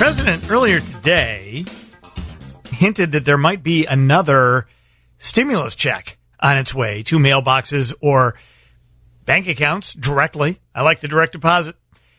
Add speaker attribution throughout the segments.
Speaker 1: president earlier today hinted that there might be another stimulus check on its way to mailboxes or bank accounts directly. I like the direct deposit.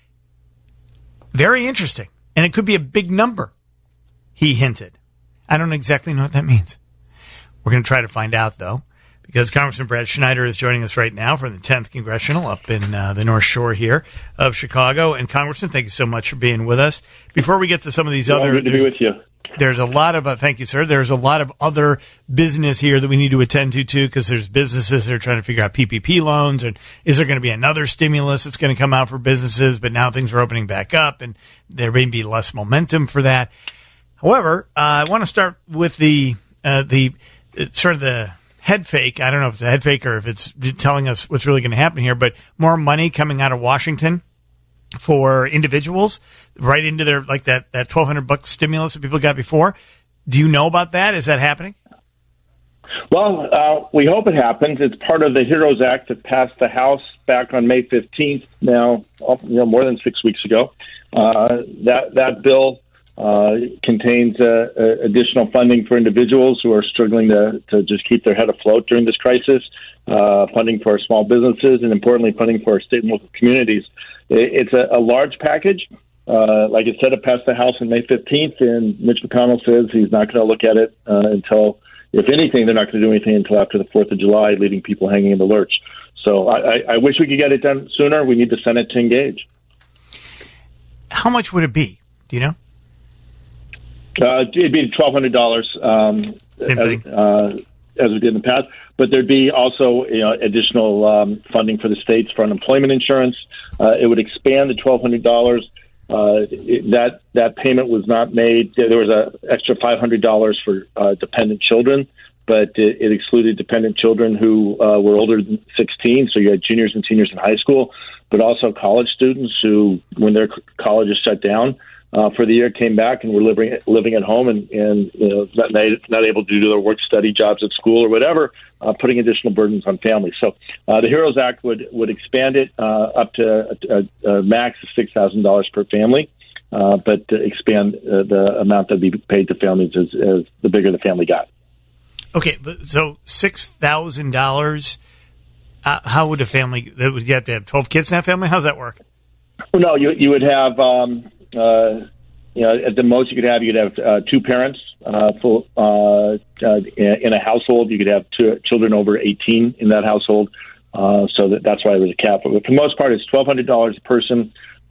Speaker 1: Very interesting. And it could be a big number, he hinted. I don't exactly know what that means. We're going to try to find out, though, because Congressman Brad Schneider is joining us right now from the 10th Congressional up in the North Shore here of Chicago. And Congressman, thank you so much for being with us. Before we get to some of these other...
Speaker 2: Good to be with you.
Speaker 1: There's a lot of, thank you, sir. There's a lot of other business here that we need to attend to, too, because there's businesses that are trying to figure out PPP loans. And is there going to be another stimulus that's going to come out for businesses? But now things are opening back up, and there may be less momentum for that. However, I want to start with the sort of the head fake. I don't know if it's a head fake or if it's telling us what's really going to happen here, but more money coming out of Washington for individuals right into their, like that $1,200 stimulus that people got before. Do you know about that? Is that happening?
Speaker 2: Well, we hope it happens. It's part of the HEROES Act that passed the House back on May 15th, now, more than 6 weeks ago. That bill contains additional funding for individuals who are struggling to just keep their head afloat during this crisis, funding for our small businesses, and importantly, funding for our state and local communities. It's a large package. Like I said, it passed the House on May 15th, and Mitch McConnell says he's not going to look at it until, if anything, they're not going to do anything until after the 4th of July, leaving people hanging in the lurch. So I wish we could get it done sooner. We need the Senate to engage.
Speaker 1: How much would it be? Do you know?
Speaker 2: It'd be $1,200,
Speaker 1: Same thing.
Speaker 2: As we did in the past. But there'd be also additional funding for the states for unemployment insurance. It would expand the $1,200. That payment was not made. There was an extra $500 for dependent children, but it excluded dependent children who were older than 16. So you had juniors and seniors in high school, but also college students who, when their college is shut down for the year, came back and were living at home and not able to do their work, study, jobs at school or whatever, putting additional burdens on families. So the HEROES Act would expand it up to a max of $6,000 per family, but expand the amount that would be paid to families as the bigger the family got. Okay,
Speaker 1: so $6,000. How would a family? Would you have to have 12 kids in that family? How's that work?
Speaker 2: Well, no, you would have. At the most you could have two parents in a household. You could have two children over 18 in that household. So that's why there's a cap. But for the most part, it's $1,200 a person.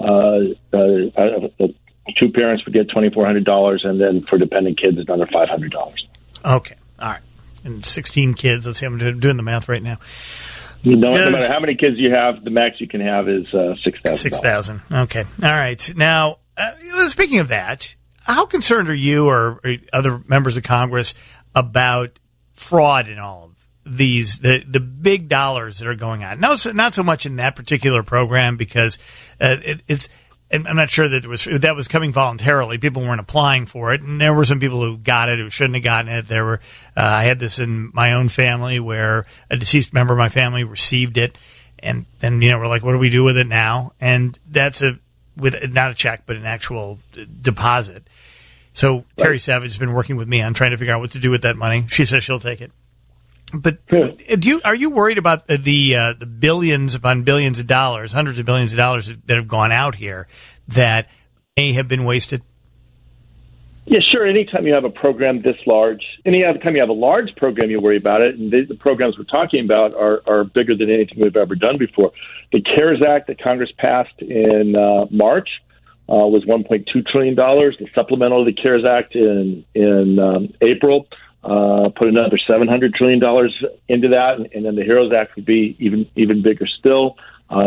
Speaker 2: Two parents would get $2,400, and then for dependent kids, it's another $500.
Speaker 1: Okay, all right. And 16 kids. Let's see, I'm doing the math right now.
Speaker 2: No matter how many kids you have, the max you can have is $6,000.
Speaker 1: 6,000. Okay. All right. Now, speaking of that, how concerned are you or other members of Congress about fraud in all of these, the big dollars that are going on? No, not so much in that particular program because it's. And I'm not sure that was coming voluntarily. People weren't applying for it, and there were some people who got it who shouldn't have gotten it. There were I had this in my own family where a deceased member of my family received it, and then we're like, what do we do with it now? And that's with not a check, but an actual deposit. So Terry Savage has been working with me on trying to figure out what to do with that money. She says she'll take it. But are you worried about the billions upon billions of dollars, hundreds of billions of dollars that have gone out here that may have been wasted?
Speaker 2: Yeah, sure. Anytime you have a program this large, anytime you have a large program, you worry about it. And the programs we're talking about are bigger than anything we've ever done before. The CARES Act that Congress passed in March was $1.2 trillion. The supplemental to the CARES Act in April put another $700 trillion into that, and then the HEROES Act would be even bigger still.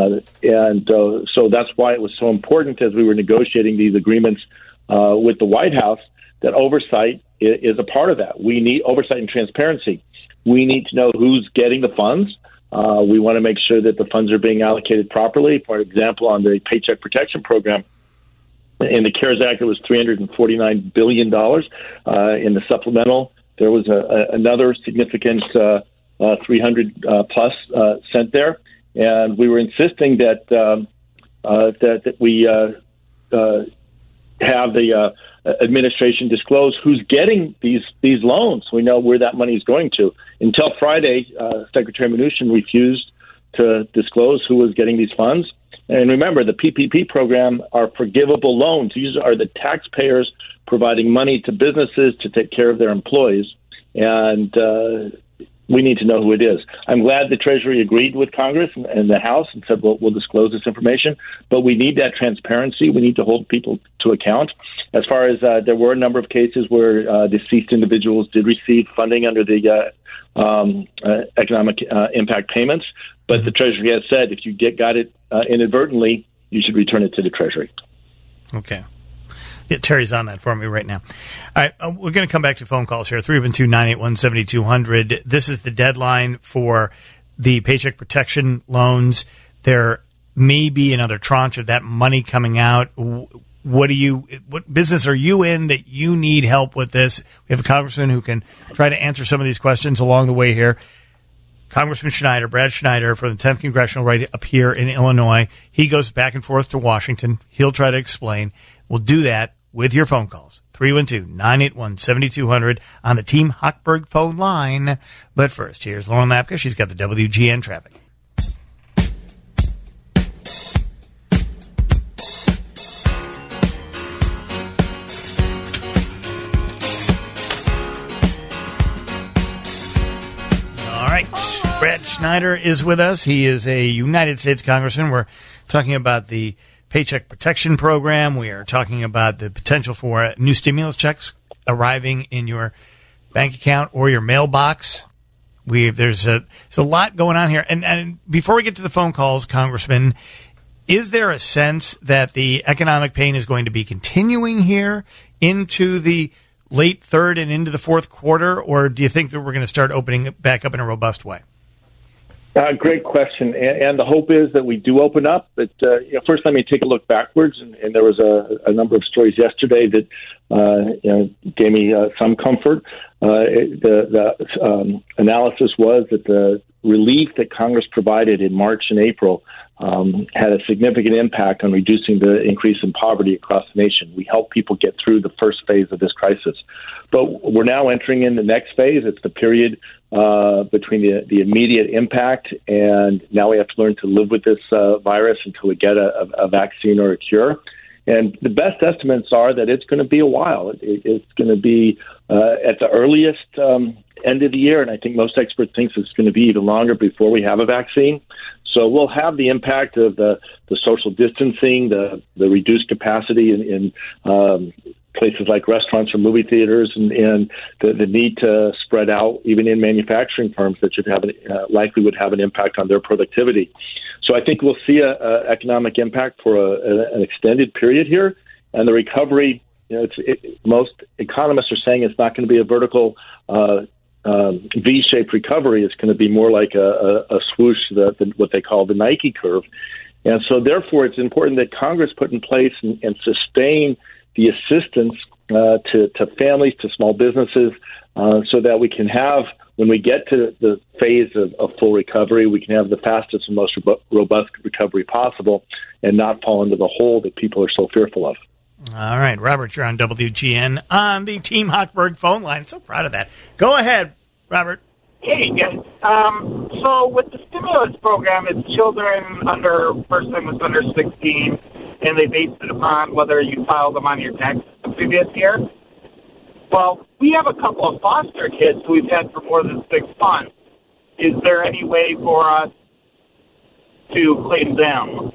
Speaker 2: So that's why it was so important as we were negotiating these agreements with the White House that oversight is a part of that. We need oversight and transparency. We need to know who's getting the funds. We want to make sure that the funds are being allocated properly. For example, on the Paycheck Protection Program, in the CARES Act, it was $349 billion. In the supplemental, there was another significant 300 plus sent there, and we were insisting that we have the administration disclose who's getting these loans. We know where that money is going to. Until Friday, Secretary Mnuchin refused to disclose who was getting these funds. And remember, the PPP program are forgivable loans. These are the taxpayers providing money to businesses to take care of their employees. And we need to know who it is. I'm glad the Treasury agreed with Congress and the House and said, we'll disclose this information, but we need that transparency. We need to hold people to account. As far as there were a number of cases where deceased individuals did receive funding under the economic impact payments, but the Treasury has said if you got it inadvertently, you should return it to the Treasury.
Speaker 1: Okay. Yeah, Terry's on that for me right now. All right, we're going to come back to phone calls here, 312-981-7200. This is the deadline for the Paycheck Protection loans. There may be another tranche of that money coming out. What business are you in that you need help with this? We have a congressman who can try to answer some of these questions along the way here. Congressman Schneider, Brad Schneider from the 10th Congressional, right up here in Illinois. He goes back and forth to Washington. He'll try to explain. We'll do that with your phone calls. 312-981-7200 on the Team Hochberg phone line. But first, here's Lauren Lapka. She's got the WGN traffic. Brad Schneider is with us. He is a United States Congressman. We're talking about the Paycheck Protection Program. We are talking about the potential for new stimulus checks arriving in your bank account or your mailbox. There's a lot going on here. And before we get to the phone calls, Congressman, is there a sense that the economic pain is going to be continuing here into the late third and into the fourth quarter, or do you think that we're going to start opening it back up in a robust way?
Speaker 2: Great question. And the hope is that we do open up. But first, let me take a look backwards. And there was a number of stories yesterday that gave me some comfort. The analysis was that the relief that Congress provided in March and April had a significant impact on reducing the increase in poverty across the nation. We helped people get through the first phase of this crisis. But we're now entering in the next phase. It's the period between the immediate impact, and now we have to learn to live with this virus until we get a vaccine or a cure. And the best estimates are that it's going to be a while. It's going to be at the earliest end of the year, and I think most experts think it's going to be even longer before we have a vaccine. So we'll have the impact of the social distancing, the reduced capacity in places like restaurants or movie theaters, and the need to spread out even in manufacturing firms that should have likely would have an impact on their productivity. So I think we'll see a economic impact for an extended period here, and the recovery. Most economists are saying it's not going to be a vertical V-shaped recovery. It's going to be more like a swoosh, what they call the Nike curve. And so, therefore, it's important that Congress put in place and sustain the assistance to families, to small businesses, so that we can have, when we get to the phase of full recovery, we can have the fastest and most robust recovery possible and not fall into the hole that people are so fearful of.
Speaker 1: All right, Robert, you're on WGN on the Team Hochberg phone line. I'm so proud of that. Go ahead, Robert.
Speaker 3: Hey, guys. So with the stimulus program, it's person that's under 16, and they base it upon whether you filed them on your tax the previous year. Well, we have a couple of foster kids who we've had for more than 6 months. Is there any way for us to claim them?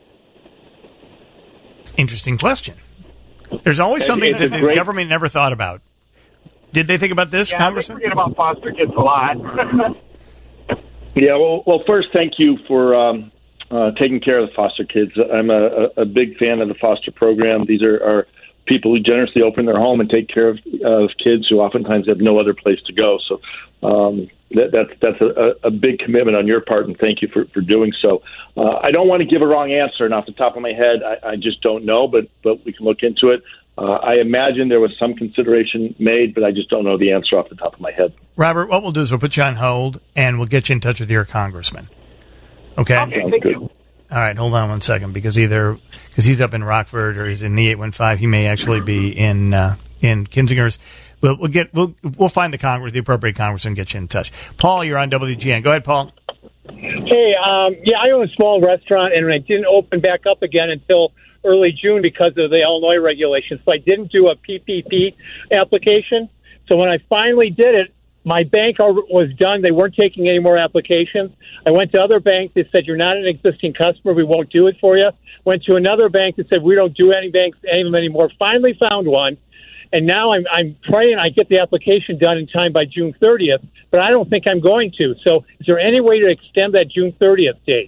Speaker 1: Interesting question. There's always something that the government never thought about. Did they think about this, Congressman?
Speaker 3: We forget about foster kids a lot.
Speaker 2: Yeah, well, first, thank you for taking care of the foster kids. I'm a big fan of the foster program. These are people who generously open their home and take care of kids who oftentimes have no other place to go. So that's a big commitment on your part, and thank you for doing so. I don't want to give a wrong answer, and off the top of my head, I just don't know, but we can look into it. I imagine there was some consideration made, but I just don't know the answer off the top of my head.
Speaker 1: Robert, what we'll do is we'll put you on hold, and we'll get you in touch with your congressman. Okay?
Speaker 3: Okay, thank you.
Speaker 1: All right, hold on one second, because he's up in Rockford or he's in the 815, he may actually be in Kinzinger's. We'll find the appropriate congressman and get you in touch. Paul, you're on WGN. Go ahead, Paul.
Speaker 4: Hey, I own a small restaurant, and it didn't open back up again until early June because of the Illinois regulations. So I didn't do a PPP application. So when I finally did it, my bank was done. They weren't taking any more applications. I went to other banks. They said, you're not an existing customer. We won't do it for you. Went to another bank that said, we don't do any of them anymore. Finally found one. And now I'm praying I get the application done in time by June 30th, but I don't think I'm going to. So is there any way to extend that June 30th date?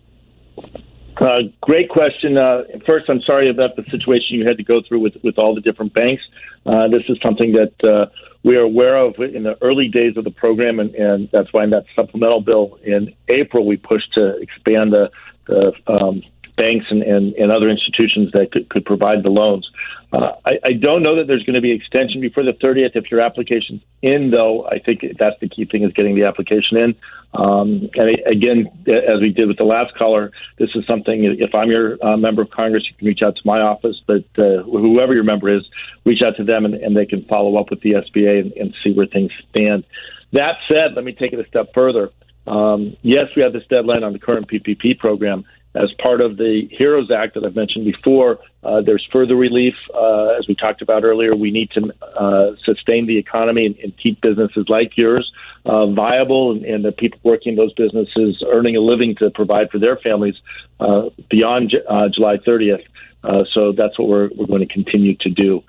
Speaker 2: Great question. First, I'm sorry about the situation you had to go through with all the different banks. This is something that we are aware of in the early days of the program, and that's why in that supplemental bill in April we pushed to expand the banks and other institutions that could provide the loans. I don't know that there's going to be extension before the 30th. If your application's in, though, I think that's the key thing, is getting the application in. And again, as we did with the last caller, this is something, if I'm your member of Congress, you can reach out to my office, but whoever your member is, reach out to them and they can follow up with the SBA and see where things stand. That said, let me take it a step further. Yes, we have this deadline on the current PPP program. As part of the HEROES Act that I've mentioned before, there's further relief. As we talked about earlier, we need to sustain the economy and keep businesses like yours viable, and the people working in those businesses earning a living to provide for their families beyond July 30th. So that's what we're going to continue to do.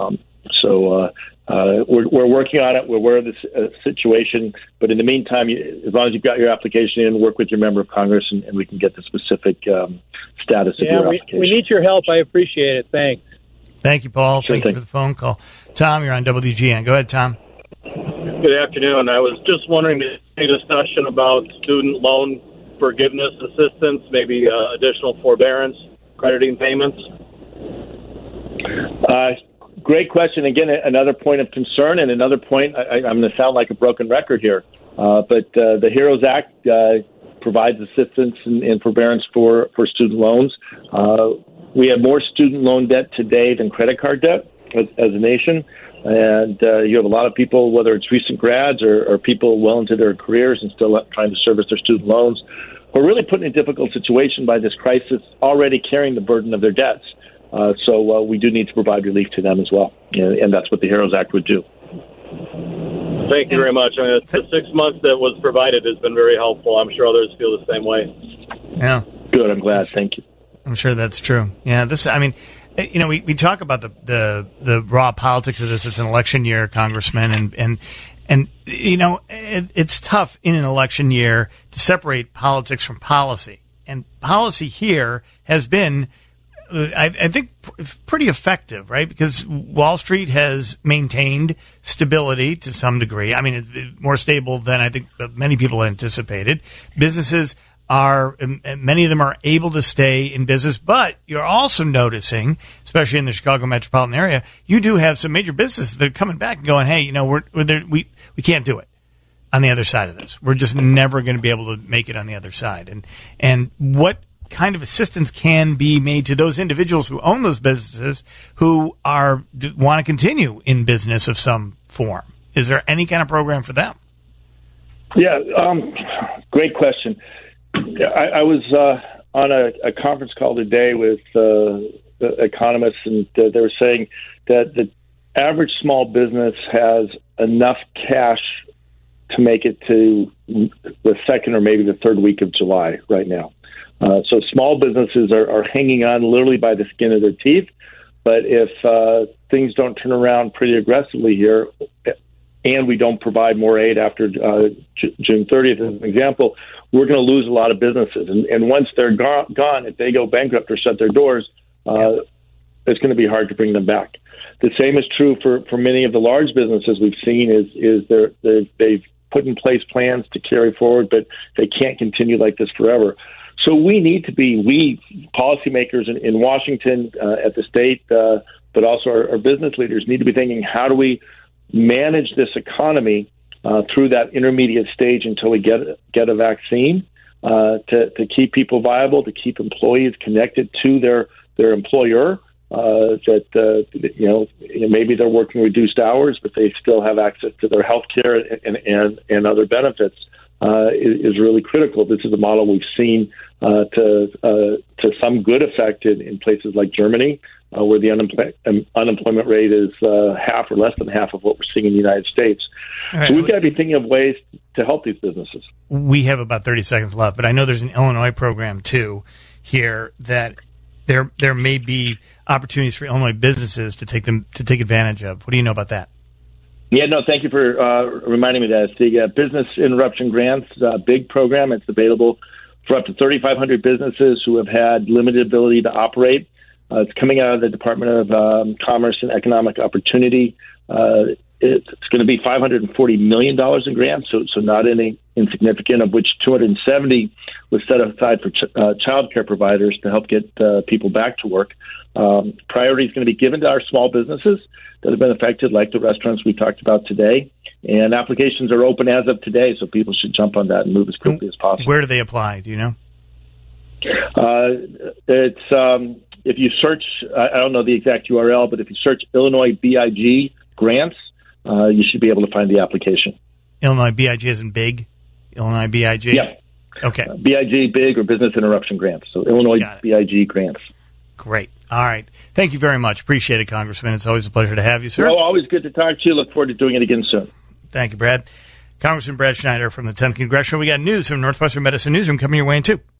Speaker 2: We're working on it. We're aware of this situation. But in the meantime, as long as you've got your application in, work with your member of Congress, and we can get the specific status of your application.
Speaker 4: We need your help. I appreciate it. Thanks.
Speaker 1: Thank you, Paul.
Speaker 2: Sure
Speaker 1: Thank you for the phone call. Tom, you're on WGN. Go ahead, Tom.
Speaker 5: Good afternoon. I was just wondering a discussion about student loan forgiveness assistance, maybe additional forbearance, crediting payments.
Speaker 2: Great question. Again, another point of concern and another point, I'm going to sound like a broken record here, but the HEROES Act provides assistance and forbearance for student loans. We have more student loan debt today than credit card debt as a nation. And you have a lot of people, whether it's recent grads or people well into their careers and still trying to service their student loans, who are really put in a difficult situation by this crisis, already carrying the burden of their debts. So we do need to provide relief to them as well. And that's what the HEROES Act would do.
Speaker 5: Thank you very much. I mean, the 6 months that was provided has been very helpful. I'm sure others feel the same way.
Speaker 1: Yeah.
Speaker 2: Good. I'm glad. Thank you.
Speaker 1: I'm sure that's true. Yeah. We talk about the raw politics of this. It's an election year, Congressman, and it's tough in an election year to separate politics from policy. And policy here has been, I think, pretty effective, right? Because Wall Street has maintained stability to some degree. I mean, it's more stable than I think many people anticipated. Businesses many of them are able to stay in business, but you're also noticing, especially in the Chicago metropolitan area, you do have some major businesses that are coming back and going, hey, we can't do it on the other side of this. We're just never going to be able to make it on the other side. And what kind of assistance can be made to those individuals who own those businesses who want to continue in business of some form? Is there any kind of program for them?
Speaker 2: Yeah, great question. I was on a conference call today with economists, and they were saying that the average small business has enough cash to make it to the second or maybe the third week of July right now. So small businesses are hanging on literally by the skin of their teeth. But if things don't turn around pretty aggressively here, and we don't provide more aid after June 30th, as an example, we're going to lose a lot of businesses. And once they're gone, if they go bankrupt or shut their doors, it's going to be hard to bring them back. The same is true for many of the large businesses we've seen is they've put in place plans to carry forward, but they can't continue like this forever. So we policymakers in Washington, at the state, but also our business leaders need to be thinking, how do we manage this economy through that intermediate stage until we get a vaccine? to keep people viable, to keep employees connected to their employer. Maybe they're working reduced hours, but they still have access to their health care and other benefits is really critical. This is a model we've seen to some good effect in places like Germany, where the unemployment rate is half or less than half of what we're seeing in the United States. Right. So we've got to be thinking of ways to help these businesses.
Speaker 1: We have about 30 seconds left, but I know there's an Illinois program, too, here that there may be opportunities for Illinois businesses to take advantage of. What do you know about that?
Speaker 2: Yeah, no, thank you for reminding me that. It's the Business Interruption Grants, big program. It's available for up to 3,500 businesses who have had limited ability to operate. It's coming out of the Department of Commerce and Economic Opportunity. It's going to be $540 million in grants, so not any insignificant, of which 270 was set aside for child care providers to help get people back to work. Priority is going to be given to our small businesses that have been affected, like the restaurants we talked about today. And applications are open as of today, so people should jump on that and move as quickly as possible.
Speaker 1: Where do they apply? Do you know?
Speaker 2: It's if you search, I don't know the exact URL, but if you search Illinois BIG grants, you should be able to find the application.
Speaker 1: Illinois BIG isn't big? Illinois BIG?
Speaker 2: Yeah.
Speaker 1: Okay.
Speaker 2: BIG, big, or Business Interruption Grants. So Illinois BIG grants.
Speaker 1: Great. All right. Thank you very much. Appreciate it, Congressman. It's always a pleasure to have you, sir.
Speaker 2: Well, always good to talk to you. Look forward to doing it again soon.
Speaker 1: Thank you, Brad. Congressman Brad Schneider from the 10th Congressional. We got news from Northwestern Medicine Newsroom coming your way in, too.